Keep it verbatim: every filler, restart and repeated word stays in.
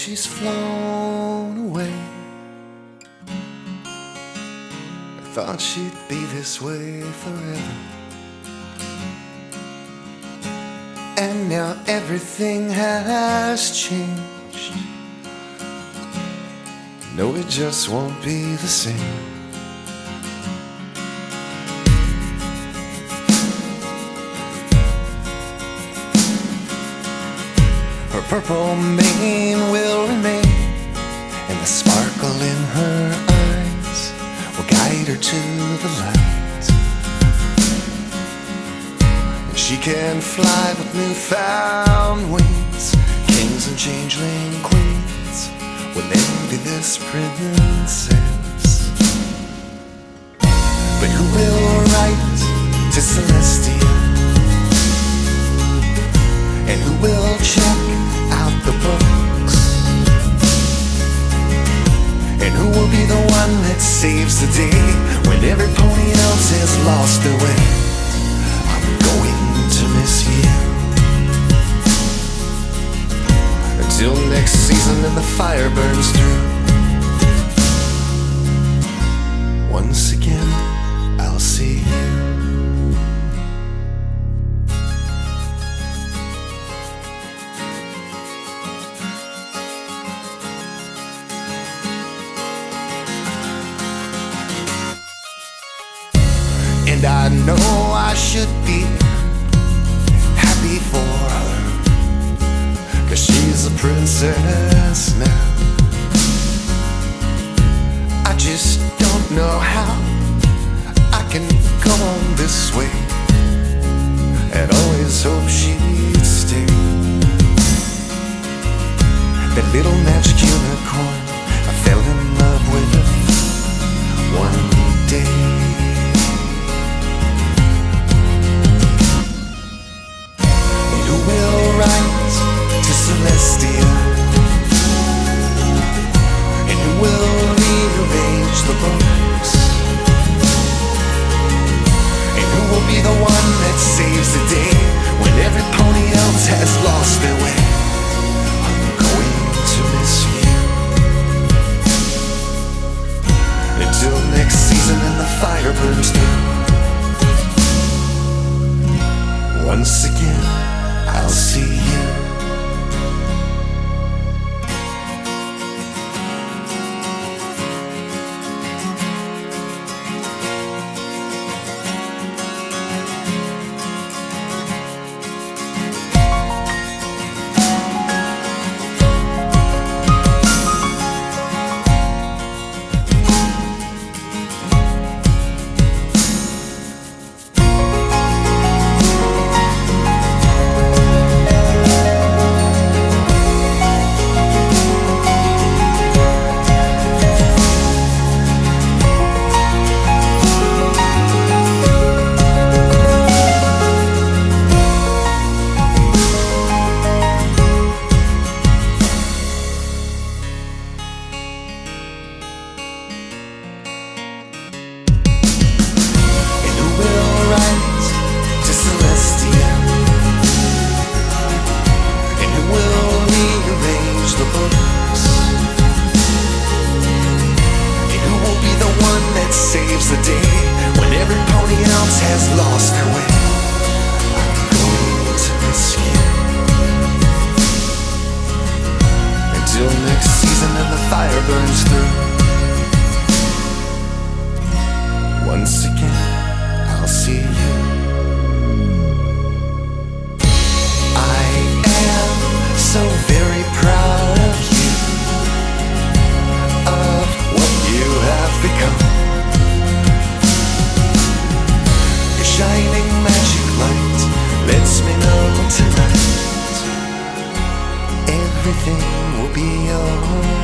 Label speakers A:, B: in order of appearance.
A: she's flown away. I thought she'd be this way forever, and now everything has changed. No, it just won't be the same. Her purple mane will remain, and the sparkle in her eyes will guide her to the light. And she can fly with newfound wings. Kings and changeling queens will envy this princess. But who will write to Celestia? And who will check out the books? And who will be the one that saves the day when every pony else has lost their way? I'm going to miss you until next season and the fire burns through. Once again, I'll see you. And I know I should be happy for her, 'cause she's a princess now. I just don't know how I can go on this way and always hope she'd stay. That little magic unicorn I fell in love with one day. Celestia, and who will rearrange the books? And who will be the one that saves the day when every pony else has lost their way? I'm going to miss you until next season and the fire burns through. Once again, I'll see you. Saves the day when every pony else has lost their way. I'm going to miss you until next season and the fire burns through. Once again, I'll see you. I am so very proud of you, of what you have become. Shining magic light lets me know tonight everything will be alright.